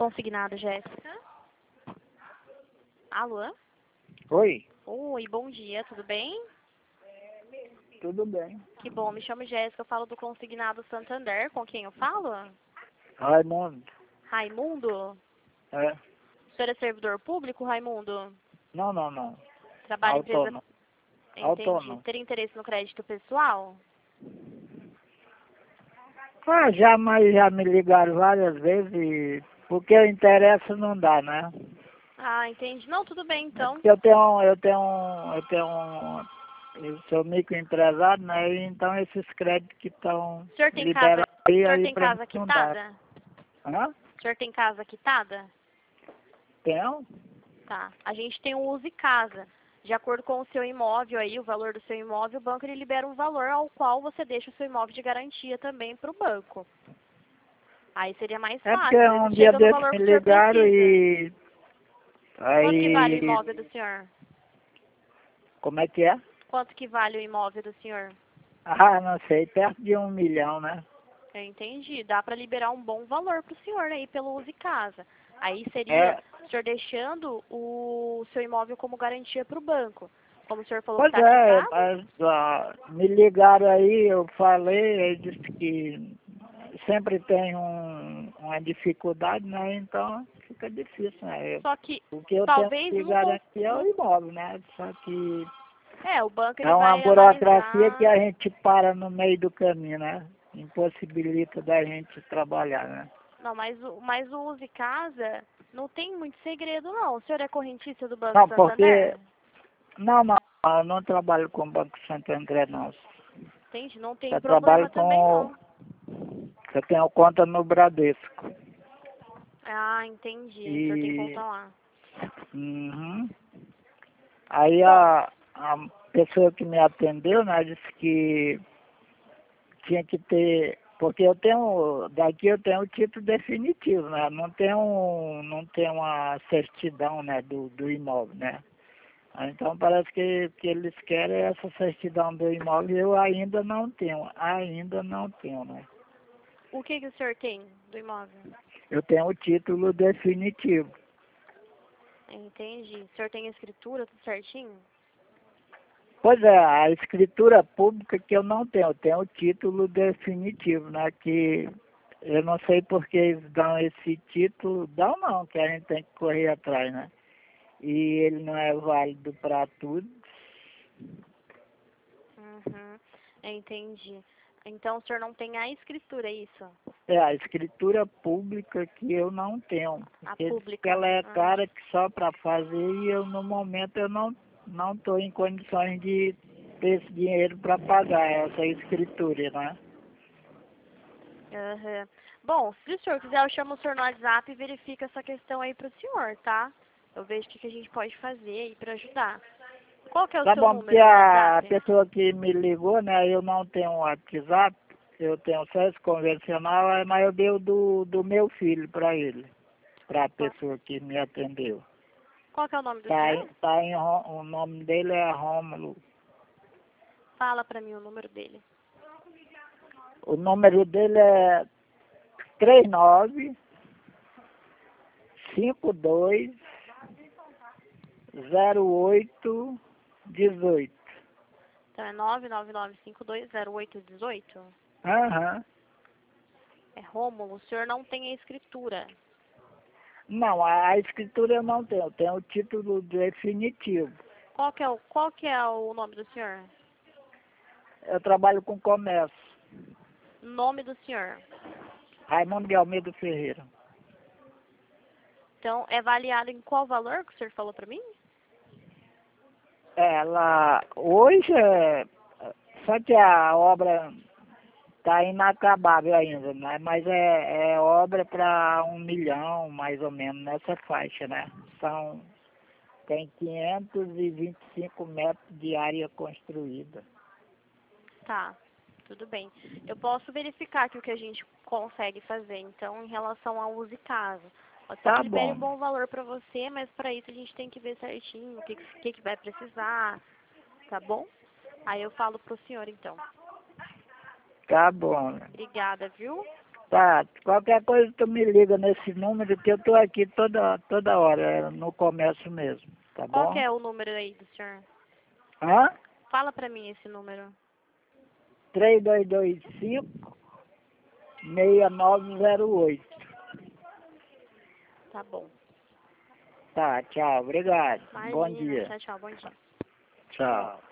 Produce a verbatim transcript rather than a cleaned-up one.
Consignado, Jéssica. Alô? Oi, Oi, bom dia, tudo bem? tudo bem. Que bom, me chamo Jéssica, eu falo do Consignado Santander, com quem eu falo? Raimundo, Raimundo? é? O senhor é servidor público, Raimundo? Não, não, não. Trabalha em empresa... Autônomo. Entendi. Autônomo. Ter interesse no crédito pessoal? Ah, já, mas já me ligaram várias vezes e porque o interesse não dá, né? Ah, entendi. Não, tudo bem, É então. porque eu tenho, um- eu tenho, um- eu tenho um, eu sou microempresário, né? E então esses créditos que estão O senhor tem casa, liberados o aí, senhor aí tem pra mim casa não dá. quitada? Hã? O senhor tem casa quitada? Tenho? Tá. A gente tem o Use Casa. De acordo com o seu imóvel aí, o valor do seu imóvel, o banco ele libera um valor ao qual você deixa o seu imóvel de garantia também para o banco. Aí seria mais É porque fácil. um Ele dia chega no desses valor me que o senhor ligaram precisa. e Quanto que vale o aí, imóvel do senhor? como é que é? Quanto que vale o imóvel do senhor? Ah, não sei, perto de um milhão, né? Eu entendi. Dá para liberar um bom valor para o senhor aí pelo Use Casa. Aí seria É, o senhor deixando o seu imóvel como garantia para o banco. Como o senhor falou que pois está é, quitado, mas, ah, me ligaram aí, eu falei, ele disse que sempre tem um, uma dificuldade, né? Então fica difícil, né? Eu- só que o que eu tenho talvez que não, cons- garantir é o não... imóvel, né? Só que É, o banco é ele uma vai burocracia analisar... que a gente para no meio do caminho, né? Impossibilita da gente trabalhar, né? Não, mas o, mas o Use Casa não tem muito segredo, não. O senhor é correntista do Banco Não, porque... Santander? Não, não, eu não trabalho com o Banco Santander, não. Entende? Não tem Eu trabalho problema também, com... não. Eu tenho conta no Bradesco. Ah, entendi. O senhor tem E... conta lá. Uhum. Aí Bom, a, a pessoa que me atendeu, né, disse que tinha que ter... Porque eu tenho... Daqui eu tenho o título definitivo, né? Não tenho, não tenho uma certidão, né, do, do imóvel, né? Então parece que, que eles querem essa certidão do imóvel e eu ainda não tenho. Ainda não tenho, né? o que que o senhor tem do imóvel? Eu tenho o título definitivo. Entendi. O senhor tem a escritura, tudo certinho? Pois é, a escritura pública que eu não tenho, eu tenho o título definitivo, né? Que eu não sei por que eles dão esse título, dão não, que a gente tem que correr atrás, né? E ele não é válido para tudo. Uhum. Entendi. Então o senhor não tem a escritura, é isso? É a escritura pública que eu não tenho. A Porque diz que pública. ela é Ah. cara que só para fazer e eu no momento eu não não estou em condições de ter esse dinheiro para pagar essa escritura, né? Aham. Bom, se o senhor quiser, eu chamo o senhor no WhatsApp e verifico essa questão aí pro senhor, tá? Eu vejo o que, que a gente pode fazer aí pra ajudar. Qual que é o Tá seu bom, porque número no a WhatsApp? pessoa que me ligou, né, eu não tenho WhatsApp, eu tenho só esse convencional, é, mas eu dei o do, do meu filho para ele, para a Qual, pessoa que me atendeu. qual que é o nome do Tá, senhor? em- tá em, Ró- o nome dele é Rômulo. Fala pra mim o número dele. O número dele é três nove cinco dois zero oito um oito. Então é nove nove nove cinco dois zero oito um oito? Aham. É Rômulo, o senhor não tem a escritura. Não, a, a escritura eu não tenho, eu tenho o título definitivo. Qual que é o, qual que é o nome do senhor? Eu trabalho com comércio. Nome do senhor. Raimundo de Almeida Ferreira. Então, é avaliado em qual valor que o senhor falou pra mim? Ela, hoje, é, só que a obra está inacabável ainda, né? Mas é, é obra para um milhão, mais ou menos, nessa faixa, né? São, tem quinhentos e vinte e cinco metros de área construída. Tá, tudo bem. Eu posso verificar aqui o que a gente consegue fazer, então, em relação ao Use Casa. Pode ser que Tá libere um bom, bom valor para você, mas para isso a gente tem que ver certinho o que, que, que vai precisar, tá bom? Aí eu falo pro senhor, então. tá bom. Obrigada, viu? Tá, qualquer coisa tu me liga nesse número que eu tô aqui toda, toda hora, no comércio mesmo, tá Qual bom? que é o número aí do senhor? Hã? Fala pra mim esse número. três dois dois cinco, seis nove zero oito. Tá bom. Tá, tchau, obrigado. Bom Imagina. dia. Tchau, tchau. Bom dia. Tchau.